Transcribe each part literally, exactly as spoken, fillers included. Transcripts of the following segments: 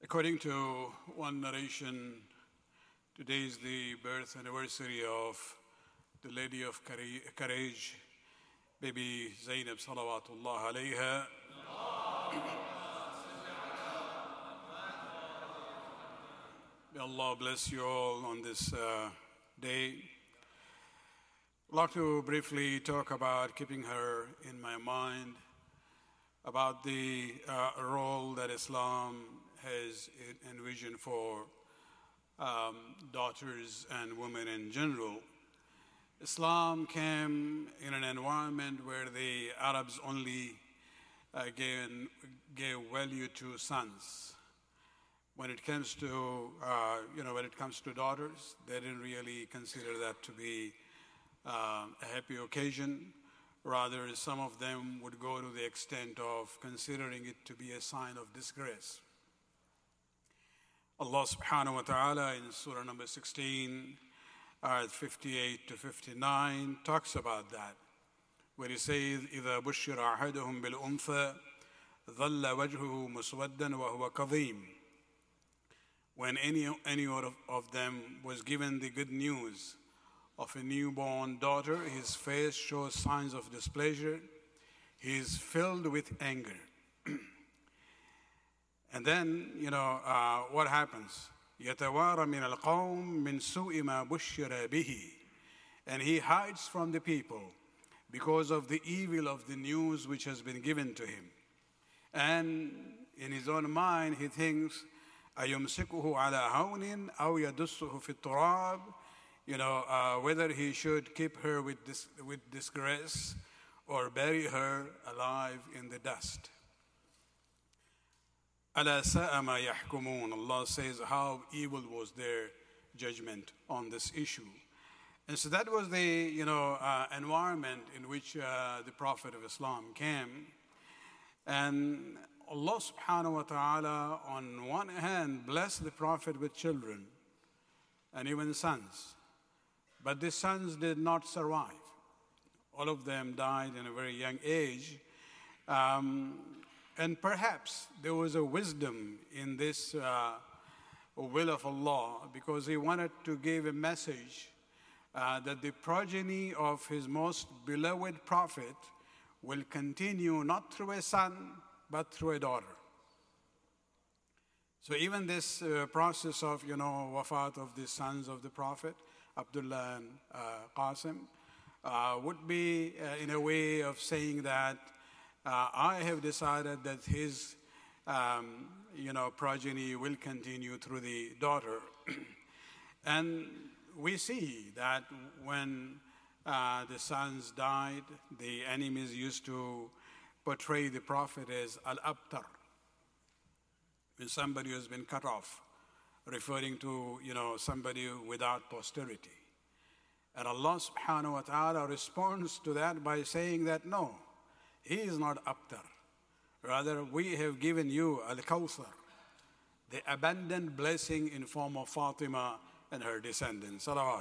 According to one narration, today is the birth anniversary of the Lady of Courage, Baby Zainab Salawatullah alayha. May Allah bless you all on this uh, day. I'd like to briefly talk about keeping her in my mind, about the uh, role that Islam has envisioned for um, daughters and women in general. Islam came in an environment where the Arabs only uh, gave, gave value to sons. When it comes to, uh, you know, when it comes to daughters, they didn't really consider that to be uh, a happy occasion. Rather, some of them would go to the extent of considering it to be a sign of disgrace. Allah subhanahu wa ta'ala in Surah number sixteen, ayat fifty-eight to fifty-nine, talks about that, where he says, إِذَا بُشِّرَ أَحَدُهُمْ بِالْأُنْثَى ظَلَّ وَجْهُهُ مُسْوَدًّا وَهُوَ كَظِيمٌ. When any, any of, of them was given the good news of a newborn daughter, his face shows signs of displeasure. He is filled with anger. And then, you know, uh, what happens? يَتَوَارَ مِنَ الْقَوْمِ مِنْ سُوءِ مَا بُشِّرَ بِهِ. And he hides from the people because of the evil of the news which has been given to him. And in his own mind, he thinks, أَيُمْسِكُهُ عَلَى هَوْنٍ أَوْ يَدُسُّهُ فِي التُّرَابِ. You know, uh, whether he should keep her with, dis- with disgrace or bury her alive in the dust. أَلَا سَاءَ مَا يَحْكُمُونَ. Allah says how evil was their judgment on this issue. And so that was the, you know, uh, environment in which uh, the Prophet of Islam came. And Allah subhanahu wa ta'ala on one hand blessed the Prophet with children and even sons. But the sons did not survive. All of them died in a very young age. Um, and perhaps there was a wisdom in this uh, will of Allah, because He wanted to give a message uh, that the progeny of His most beloved Prophet will continue not through a son, but through a daughter. So even this uh, process of, you know, wafat of the sons of the Prophet, Abdullah and uh, Qasim, uh, would be uh, in a way of saying that uh, I have decided that his, um, you know, progeny will continue through the daughter. And we see that when uh, the sons died, the enemies used to portray the Prophet as al-abtar, when somebody has been cut off, referring to, you know, somebody without posterity. And Allah subhanahu wa ta'ala responds to that by saying that no, he is not abtar. Rather, we have given you al-kawthar, the abundant blessing in form of Fatima and her descendants. Salawat.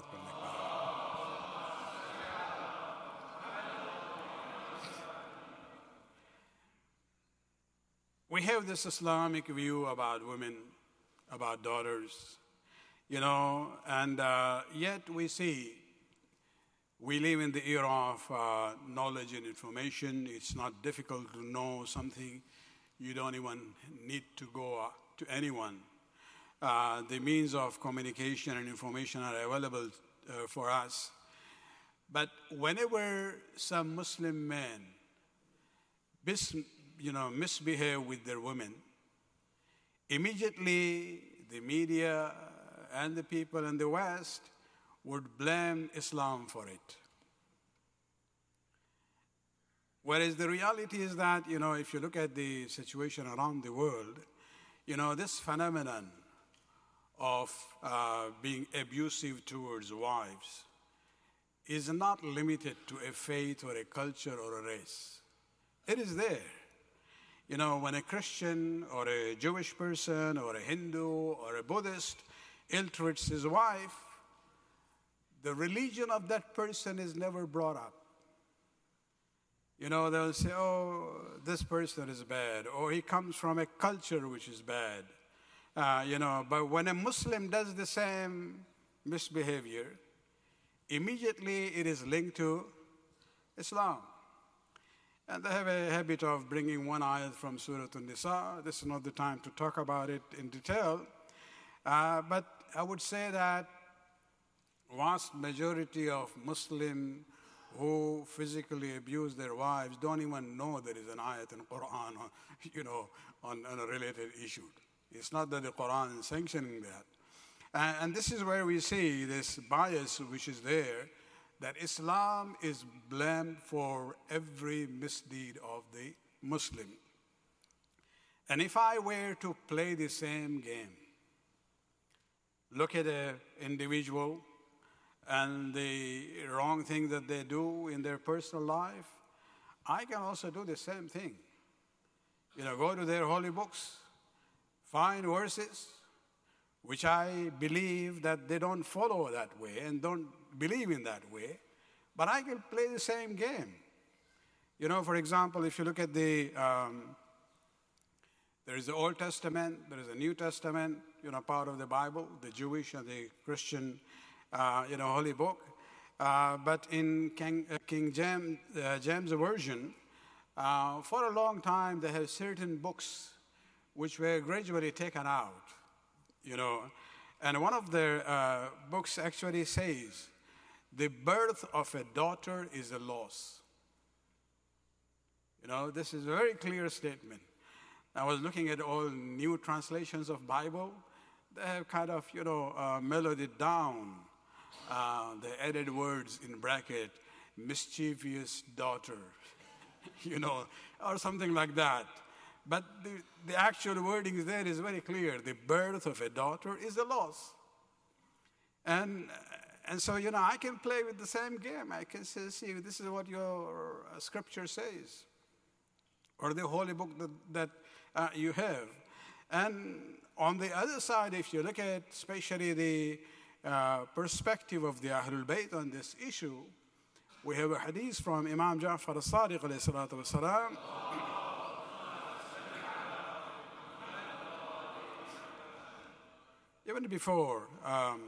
We have this Islamic view about women, about daughters, you know, and uh, yet we see we live in the era of uh, knowledge and information. It's not difficult to know something. You don't even need to go to anyone. Uh, the means of communication and information are available uh, for us. But whenever some Muslim men bis- you know, misbehave with their women, immediately the media and the people in the West would blame Islam for it. Whereas the reality is that, you know, if you look at the situation around the world, you know, this phenomenon of uh, being abusive towards wives is not limited to a faith or a culture or a race. It is there. You know, when a Christian or a Jewish person or a Hindu or a Buddhist ill-treats his wife, the religion of that person is never brought up. You know, they'll say, oh, this person is bad, or he comes from a culture which is bad. Uh, you know, but when a Muslim does the same misbehavior, immediately it is linked to Islam. And they have a habit of bringing one ayat from Surah An-Nisa. This is not the time to talk about it in detail. Uh, but I would say that vast majority of Muslims who physically abuse their wives don't even know there is an ayat in Quran, you know, on, on a related issue. It's not that the Quran is sanctioning that. And, and this is where we see this bias which is there, that Islam is blamed for every misdeed of the Muslim. And if I were to play the same game, look at an individual and the wrong thing that they do in their personal life, I can also do the same thing. You know, go to their holy books, find verses which I believe that they don't follow that way and don't believe in that way, but I can play the same game. You know, for example, if you look at the, um, there is the Old Testament, there is a New Testament, you know, part of the Bible, the Jewish and the Christian, uh, you know, holy book. Uh, but in King, uh, King James, uh, James Version, uh, for a long time they have certain books which were gradually taken out. You know, and one of their uh, books actually says, the birth of a daughter is a loss. You know, this is a very clear statement. I was looking at all new translations of Bible. They have kind of, you know, uh, mellowed it down. Uh, they added words in bracket, mischievous daughter, you know, or something like that. But the, the actual wording there is very clear. The birth of a daughter is a loss. And, and so, you know, I can play with the same game. I can say, see, this is what your uh, scripture says, or the holy book that, that uh, you have. And on the other side, if you look at especially the uh, perspective of the Ahlul Bayt on this issue, we have a hadith from Imam Ja'far al-Sadiq alayhi salatu wasalam. Even before, um,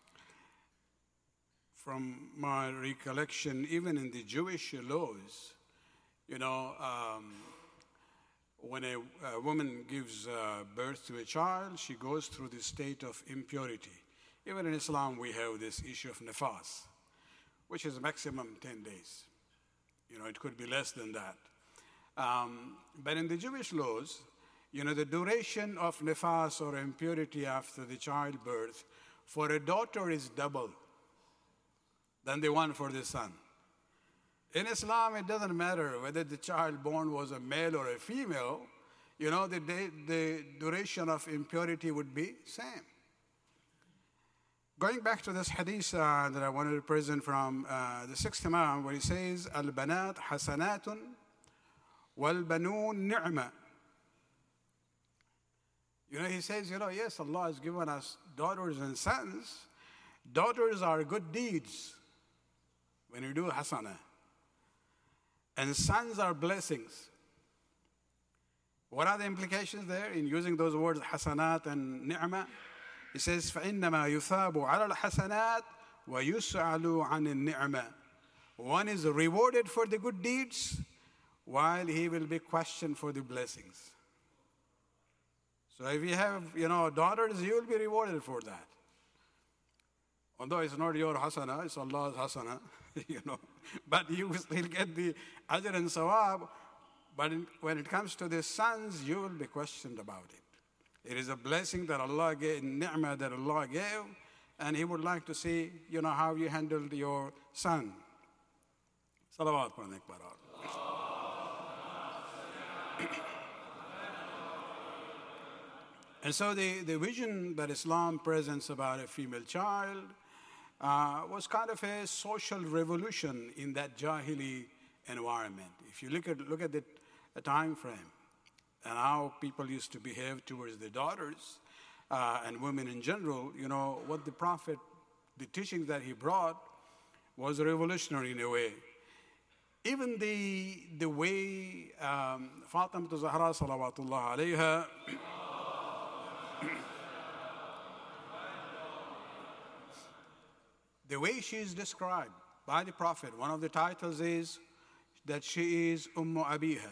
from my recollection, even in the Jewish laws, you know, um, when a, a woman gives uh, birth to a child, she goes through the state of impurity. Even in Islam, we have this issue of nifas, which is maximum ten days. You know, it could be less than that. Um, but in the Jewish laws, you know, the duration of nifas or impurity after the childbirth for a daughter is double than the one for the son. In Islam, it doesn't matter whether the child born was a male or a female, you know, the, day, the duration of impurity would be same. Going back to this hadith uh, that I wanted to present from uh, the sixth Imam, where he says, Al-banat hasanatun wal-banoon ni'ma. You know, he says, you know, yes, Allah has given us daughters and sons. Daughters are good deeds when you do hasana. And sons are blessings. What are the implications there in using those words, hasanat and ni'mah? He says, فَإِنَّمَا يُثَابُ عَلَى الْحَسَنَاتِ وَيُسْأَلُ عَنِ النِّعْمَةِ. One is rewarded for the good deeds, while he will be questioned for the blessings. So if you have, you know, daughters, you will be rewarded for that. Although it's not your hasana, it's Allah's hasana, you know. But you will still get the ajr and sawab. But in, when it comes to the sons, you will be questioned about it. It is a blessing that Allah gave, ni'mah that Allah gave, and He would like to see, you know, how you handled your son. Salawat pa nekbarat. And so the, the vision that Islam presents about a female child uh, was kind of a social revolution in that Jahili environment. If you look at, look at the, the time frame and how people used to behave towards their daughters uh, and women in general, you know, what the Prophet, the teachings that he brought was revolutionary in a way. Even the, the way um, Fatima Zahra salawatullah alayha the way she is described by the Prophet, one of the titles is that she is Ummu Abiha.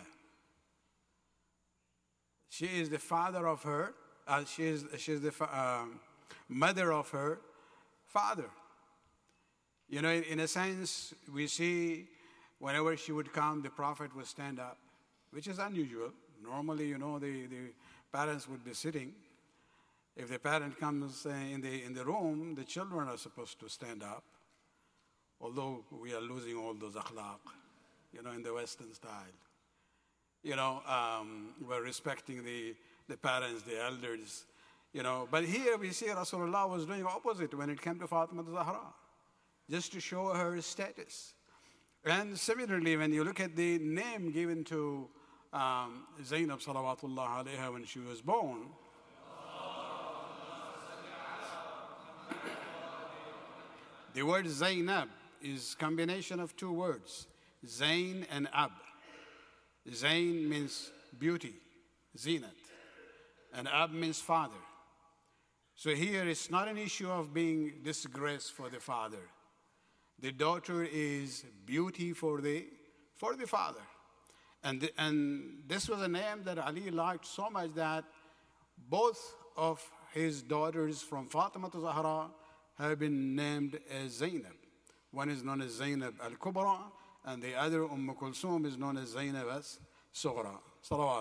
She is the father of her, uh, she is, she is the um, mother of her father. You know, in, in a sense, we see whenever she would come, the Prophet would stand up, which is unusual. Normally, you know, the, the parents would be sitting. If the parent comes uh, in the, in the room, the children are supposed to stand up, although we are losing all those akhlaq, you know, in the Western style. You know, um, we're respecting the, the parents, the elders, you know. But here we see Rasulullah was doing opposite when it came to Fatima Zahra, just to show her status. And similarly, when you look at the name given to um, Zainab salawatullah alayha when she was born, the word Zainab is a combination of two words, Zain and Ab. Zain means beauty, zinat, and Ab means father. So here it's not an issue of being disgraced for the father. The daughter is beauty for the, for the father. And, the, and this was a name that Ali liked so much that both of his daughters from Fatima to Zahra have been named as Zainab. One is known as Zainab al-Kubra, and the other, Umm Kulsum, is known as Zainab as Sughra. Salawat.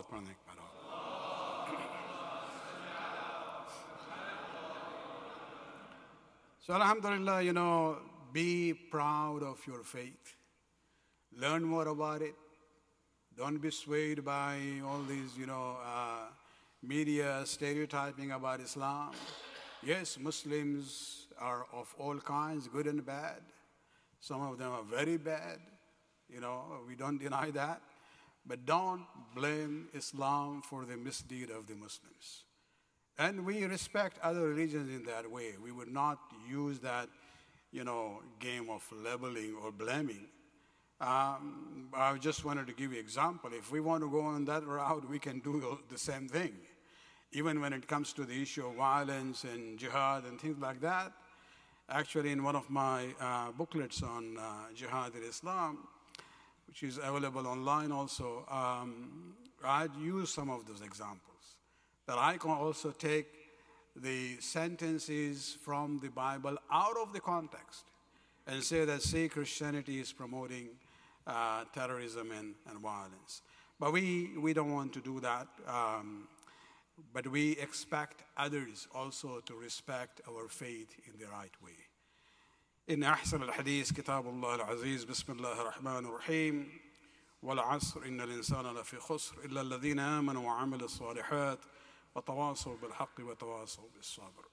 So alhamdulillah, you know, be proud of your faith. Learn more about it. Don't be swayed by all these, you know, uh, media stereotyping about Islam. Yes, Muslims are of all kinds, good and bad. Some of them are very bad. You know, we don't deny that. But don't blame Islam for the misdeed of the Muslims. And we respect other religions in that way. We would not use that, you know, game of labeling or blaming. Um, I just wanted to give you an example. If we want to go on that route, we can do the same thing. Even when it comes to the issue of violence and jihad and things like that. Actually, in one of my uh, booklets on uh, jihad in Islam, which is available online also, um, I'd use some of those examples. That I can also take the sentences from the Bible out of the context and say that, see, Christianity is promoting uh, terrorism and, and violence. But we, we don't want to do that. Um, but we expect others also to respect our faith in the right way. إن أحسن الحديث كتاب الله العزيز بسم الله الرحمن الرحيم والعصر إن الإنسان لفي خسر إلا الذين آمنوا وعملوا الصالحات وتواصوا بالحق وتواصوا بالصبر.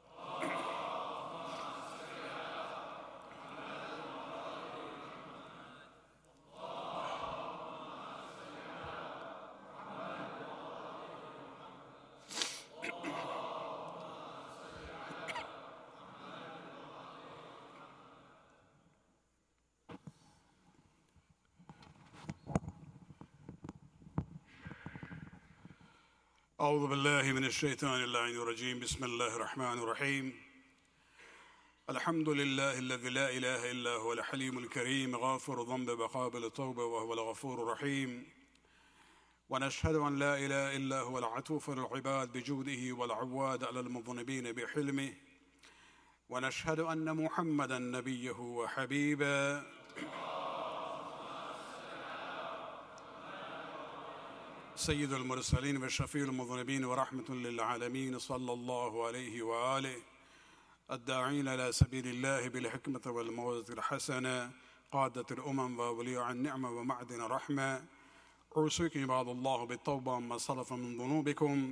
أعوذ بالله من الشيطان اللعين الرجيم بسم الله الرحمن الرحيم الحمد لله الذي لا إله إلا هو الحليم الكريم غافر الذنب وقابل التوبة وهو الغفور الرحيم ونشهد أن لا إله إلا هو العطوف للعباد بجوده والعواد على المذنبين بحلمه ونشهد أن محمدا نبيه وحبيبه سيد المرسلين وشفيع المذنبين ورحمة للعالمين صلى الله عليه وآله الداعين إلى سبيل الله بالحكمة والموعظة الحسنة قادة الأمم وولي النعمة ومعدن رحمة أوصيكم عباد الله بالتوبة ما سلف من ذنوبكم.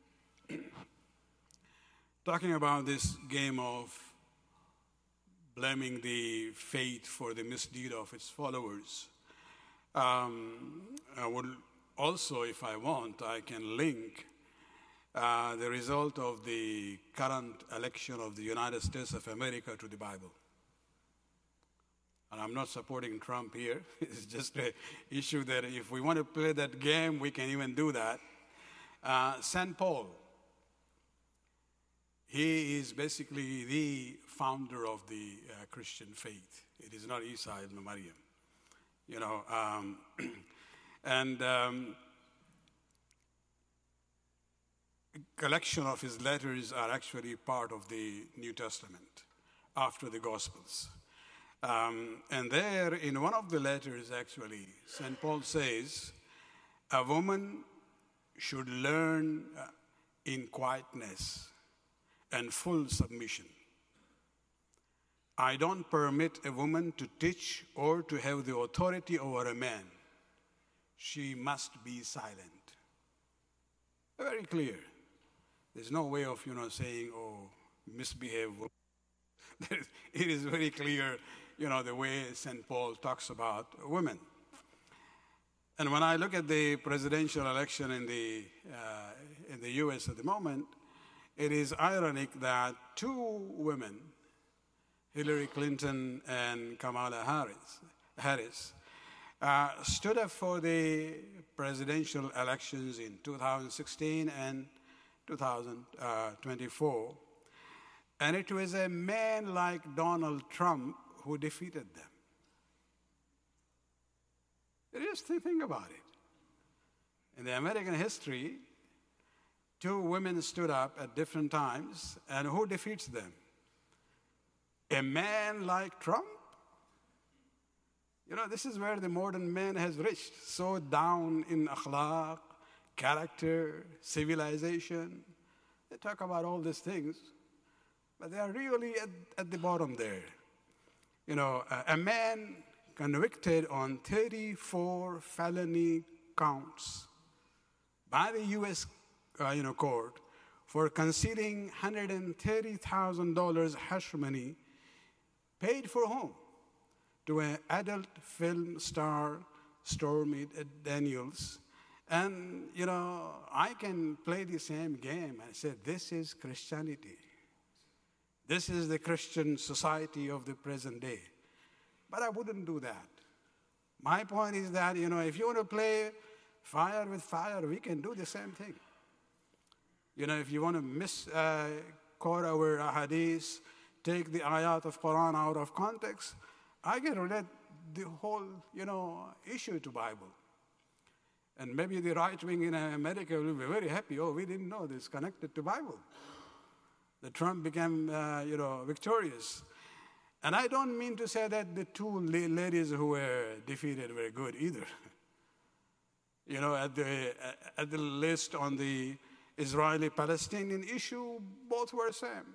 Talking about this game of blaming the faith for the misdeed of its followers. Um, I would Also, if I want, I can link uh, the result of the current election of the United States of America to the Bible. And I'm not supporting Trump here. It's just an issue that if we want to play that game, we can even do that. Uh, Saint Paul, he is basically the founder of the uh, Christian faith. It is not Isa ibn Maryam. You know, um, and um, collection of his letters are actually part of the New Testament after the Gospels. Um, and there, in one of the letters, actually, Saint Paul says, a woman should learn uh, in quietness and full submission. I don't permit a woman to teach or to have the authority over a man. She must be silent. Very clear. There's no way of, you know, saying, oh, misbehave. It is very clear, you know, the way Saint Paul talks about women. And when I look at the presidential election in the, uh, in the U S at the moment, it is ironic that two women, Hillary Clinton and Kamala Harris, Harris uh, stood up for the presidential elections in two thousand sixteen and two thousand twenty-four. And it was a man like Donald Trump who defeated them. Just think about it. In the American history, two women stood up at different times, and who defeats them? A man like Trump? You know, this is where the modern man has reached, so down in akhlaq, character, civilization. They talk about all these things, but they are really at, at the bottom there. You know, a, a man convicted on thirty-four felony counts by the U S uh, you know, court for concealing one hundred thirty thousand dollars hush money paid for whom? To an adult film star, Stormy Daniels. And, you know, I can play the same game and say, this is Christianity. This is the Christian society of the present day. But I wouldn't do that. My point is that, you know, if you want to play fire with fire, we can do the same thing. You know, if you want to misquote uh, our hadith, take the ayat of Quran out of context, I can relate the whole, you know, issue to Bible. And maybe the right wing in America will be very happy. Oh, we didn't know this connected to Bible. That Trump became, uh, you know, victorious. And I don't mean to say that the two ladies who were defeated were good either. You know, at the, at the list on the Israeli-Palestinian issue, both were the same.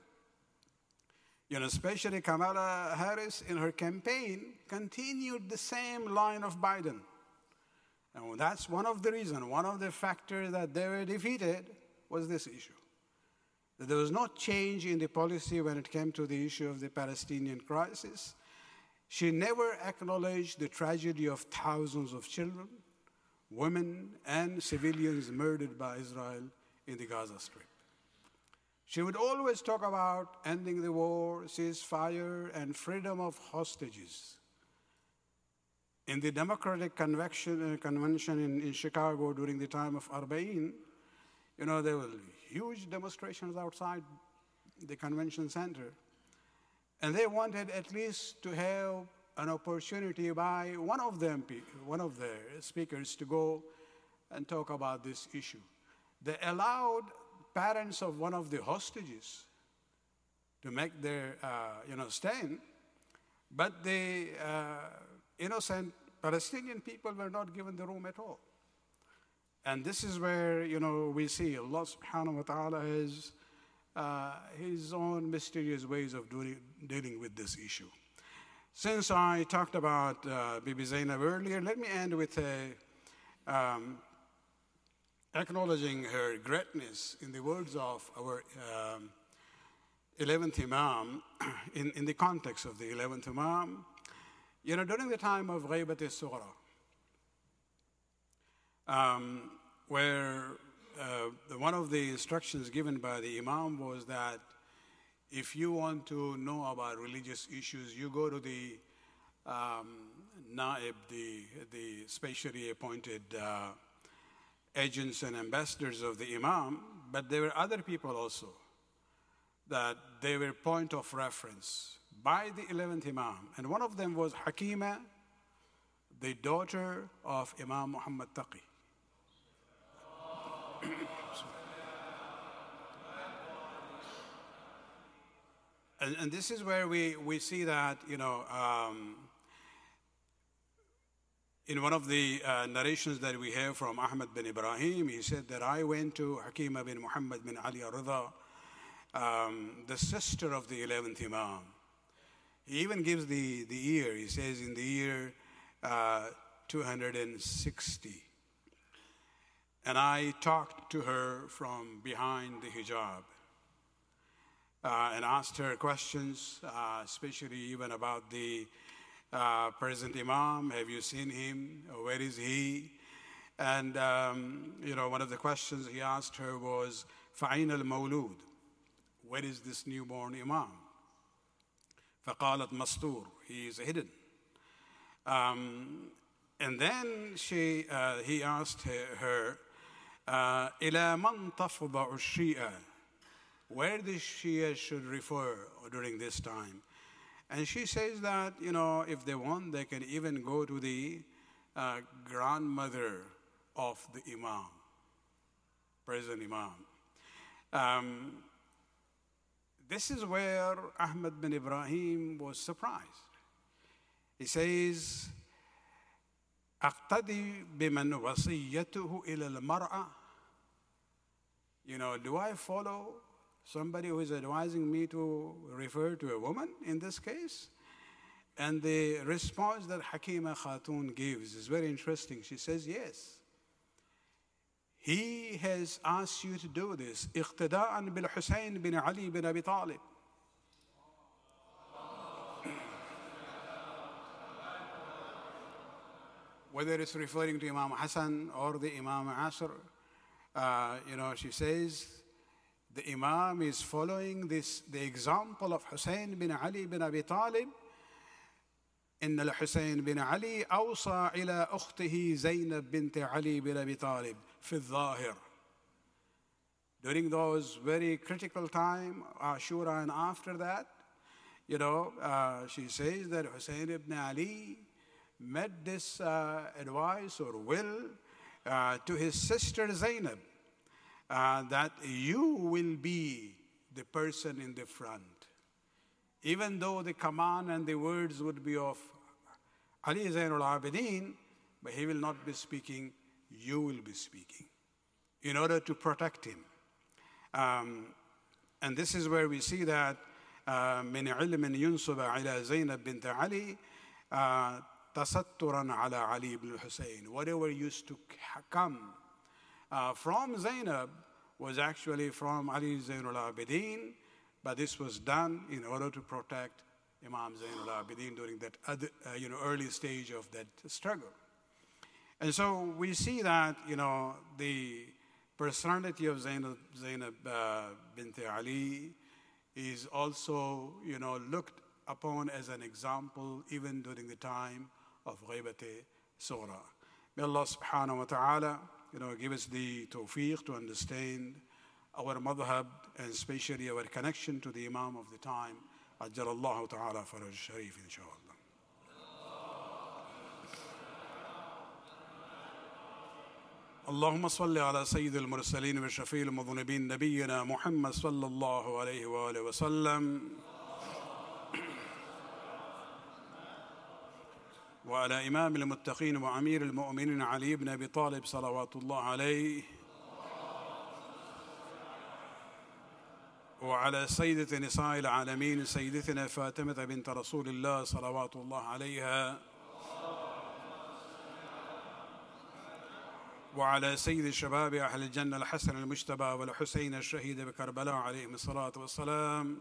You know, especially Kamala Harris in her campaign continued the same line of Biden. And that's one of the reasons, one of the factors that they were defeated was this issue. That there was no change in the policy when it came to the issue of the Palestinian crisis. She never acknowledged the tragedy of thousands of children, women, and civilians murdered by Israel in the Gaza Strip. She would always talk about ending the war, ceasefire, and freedom of hostages. In the Democratic Convention, uh, convention in, in Chicago during the time of Arba'in, you know, there were huge demonstrations outside the convention center. And they wanted at least to have an opportunity by one of them, one of the speakers to go and talk about this issue. They allowed parents of one of the hostages to make their, uh, you know, stand, but the uh, innocent Palestinian people were not given the room at all. And this is where, you know, we see Allah subhanahu wa ta'ala has uh, his own mysterious ways of doing, dealing with this issue. Since I talked about uh, Bibi Zainab earlier, let me end with a, um, acknowledging her greatness in the words of our um, eleventh Imam, in, in the context of the eleventh Imam. You know, during the time of Ghaybat al-Sughra, um, where uh, the, one of the instructions given by the Imam was that if you want to know about religious issues, you go to the um, Naib, the, the specially appointed uh, agents and ambassadors of the Imam, but there were other people also. that they were point of reference by the eleventh Imam. And one of them was Hakima, the daughter of Imam Muhammad Taqi. and, and this is where we, we see that, you know, um, in one of the uh, narrations that we have from Ahmad bin Ibrahim, he said that I went to Hakima bin Muhammad bin Ali al-Rida, um, the sister of the eleventh Imam. He even gives the, the year. He says in the year uh, two hundred sixty. And I talked to her from behind the hijab uh, and asked her questions, uh, especially even about the Uh, present Imam. Have you seen him? Where is he? And, um, you know, one of the questions he asked her was, فَعِينَ الْمَوْلُودِ, where is this newborn Imam? فَقَالَتْ مَسْتُورٌ, he is hidden. Um, and then she, uh, he asked her, uh, إِلَى مَنْ تَفْضَعُ الشِّيَّةِ, where the Shia should refer during this time. And she says that, you know, if they want, they can even go to the uh, grandmother of the Imam, present Imam. Um, this is where Ahmad bin Ibrahim was surprised. He says, أقتدي بمن وصيته إلى المرأة. You know, do I follow somebody who is advising me to refer to a woman in this case? And the response that Hakima Khatun gives is very interesting. She says, yes. He has asked you to do this. اقتداء بالحسين بن علي بن أبي طالب. Whether it's referring to Imam Hassan or the Imam Asr, uh, you know, she says, the Imam is following this, the example of Hussein bin Ali bin Abi Talib. إن الحسين بن علي أوصى إلى أخته زينب بنت علي بن أبي طالب في الظاهر. During those very critical time, Ashura and after that, you know, uh, she says that Hussein ibn Ali made this uh, advice or will uh, to his sister Zainab. Uh, that you will be the person in the front. Even though the command and the words would be of Ali Zainul Abidin, but he will not be speaking, you will be speaking, in order to protect him. Um, and this is where we see that من علم ينسب على زينب بنت علي تسترا على علي بن الحسين. Whatever used to come Uh, from Zainab was actually from Ali Zainul Abidin, but this was done in order to protect Imam Zainul Abidin during that other, uh, you know, early stage of that struggle. And so we see that, you know, the personality of Zainab, Zainab uh, bint Ali is also, you know, looked upon as an example even during the time of Ghaibat Sughra. May Allah subhanahu wa ta'ala, you know, give us the tawfiq to understand our madhab and especially our connection to the Imam of the time. Ajjal Allahu ta'ala faraj sharif, inshallah. اللهم صل على سيد المرسلين وشفيع المذنبين نبينا محمد صلى الله عليه وآله وسلم وعلى إمام المتقين وأمير المؤمنين علي بن أبي طالب صلوات الله عليه وعلى سيدة نساء العالمين سيدتنا فاطمة بنت رسول الله صلوات الله عليها وعلى سيد الشباب أهل الجنة الحسن المجتبى والحسين الشهيد بكربلاء عليهم الصلاة والسلام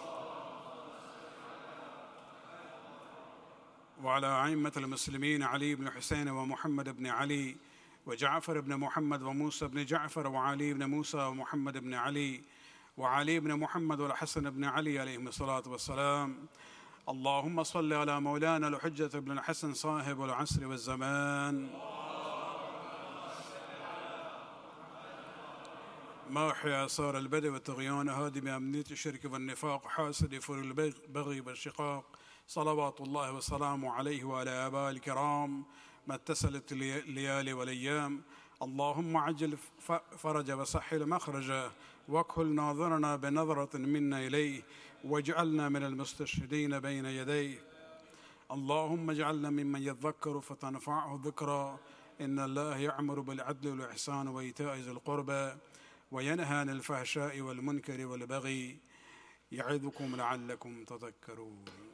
وعلى أئمة المسلمين علي بن حسين ومحمد بن علي وجعفر بن محمد وموسى بن جعفر وعلي بن موسى ومحمد بن علي وعلي بن محمد والحسن بن علي عليهم الصلاة والسلام. اللهم صل على مولانا الحجة بن الحسن صاحب العصر والزمان ما أحيا آثار البدء والطغيان هادم أمنية الشرك والنفاق حاسد فر البغي والشقاق صلوات الله وسلامه عليه وعلى آبائه الكرام ما اتصلت الليالي والأيام. اللهم عجل فرج وسهل مخرجه واكحل ناظرنا بنظرة منا إليه واجعلنا من المستشهدين بين يديه. اللهم اجعلنا ممن يذكر فتنفعه ذكرى. إن الله يأمر بالعدل والإحسان وإيتاء ذي القربى وينهى عن الفحشاء والمنكر والبغي يعظكم لعلكم تذكرون.